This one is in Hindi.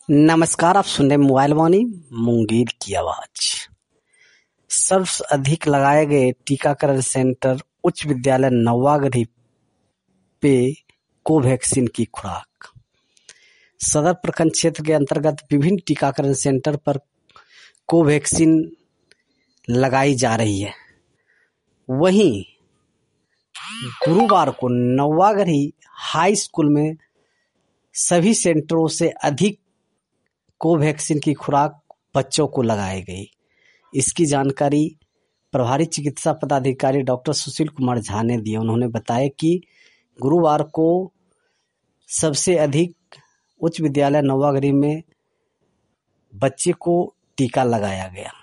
नमस्कार, आप सुन रहे मोबाइल वाणी मुंगेर की आवाज। सबसे अधिक लगाए गए टीकाकरण सेंटर उच्च विद्यालय नवागढ़ी पे कोवैक्सीन की खुराक। सदर प्रखंड क्षेत्र के अंतर्गत विभिन्न टीकाकरण सेंटर पर कोवैक्सीन लगाई जा रही है। वहीं गुरुवार को नवागढ़ी हाई स्कूल में सभी सेंटरों से अधिक कोवैक्सीन की खुराक बच्चों को लगाई गई। इसकी जानकारी प्रभारी चिकित्सा पदाधिकारी डॉक्टर सुशील कुमार झा ने दी। उन्होंने बताया कि गुरुवार को सबसे अधिक उच्च विद्यालय नवागढ़ी में बच्चे को टीका लगाया गया।